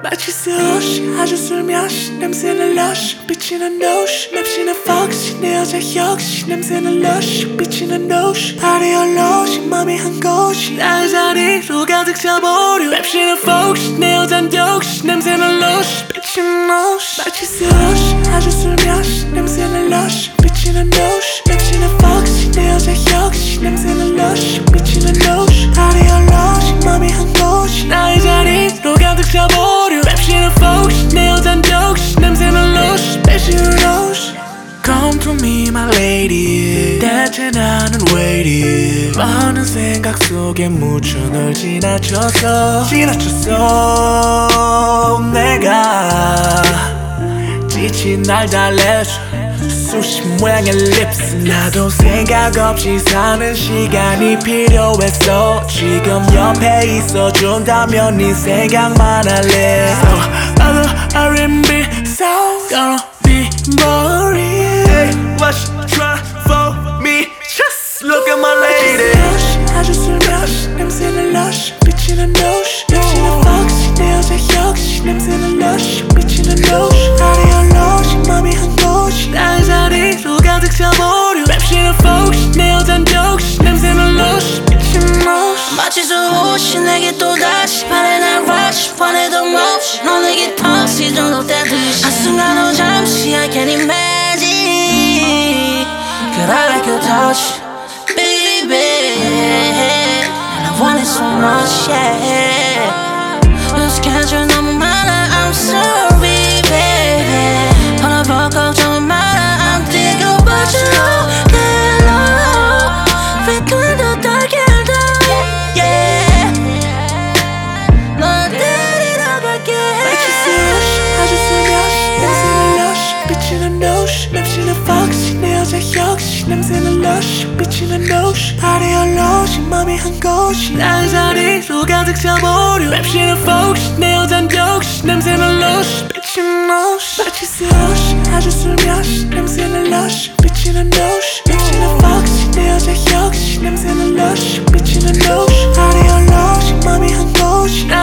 마치 스시 아주 슬며시 냄새는 lush 비치는 노시 맵시는 foxy 내 여자 역시 냄새는 lush 비치는 노시 발이 얼로시 맘이 한 곳이 나의 자리로 가득 차버려 맵시는 foxy 내 여잔 역시 냄새는 lush 비치는 노시 마치 스시 아주 슬며시 냄새는 lush 비치는 노시 맵시는 foxy 내 여자 역시 냄새는 lush 비치는 노시 발이 얼로시 맘이 한 곳이 나의 자리로 가득 차버려 맵시는 foxy 내 여잔 역시 냄새는 lush 비치는 노시 Come to me my lady 대체 나는 왜 이리 많은 생각 속에 묻혀 널 지나쳤어 내가 지친 날 달래줘 수십 모양의 립스 나도 생각 없이 사는 시간이 필요했어 지금 옆에 있어준다면 네 생각만 할래 So other R&B So gonna be boring Hey, what you try for me? Just look at my lady 아주 슬며시 냄새는 lush 비치는 노시 맵시는 foxy 내 여자 역시 냄새는 lush 비치는 노시 발이 얼로시 맘이 한 곳이 나의 자리로 가득 차버려 맵시는 foxy 내 여잔 역시 냄새는 lush 비치는 노시 마치 수호시 내게 또다시 발에 난 rush 원해도 몹시 너 내게 터시 중독되듯이 한순간 후 잠시 I can't imagine Could I like your touch baby And I want it so much yeah 내 스케줄 너무 많아 I'm sorry baby 바라볼 걱정은 많아 I'm thinking about you Get low Frequent the dark and dark yeah 널 데리러 갈게 마치 스시 아주 슬며시 냄새는 lush 비치는 노시 맵시는 foxy 내 여자 역시 냄새는 lush 비치는 노시 발이 얼로시 맘이 한 곳이 나의 자리로 가득 차버려 맵시는 foxy 내 여잔 역시 냄새는 lush 비치는 노시 마치 스시 아주 슬며시 냄새는 lush 비치는 노시 맵시는 foxy 내 여자 역시 냄새는 lush 비치는 노시 발이 얼로시 맘이 한 곳이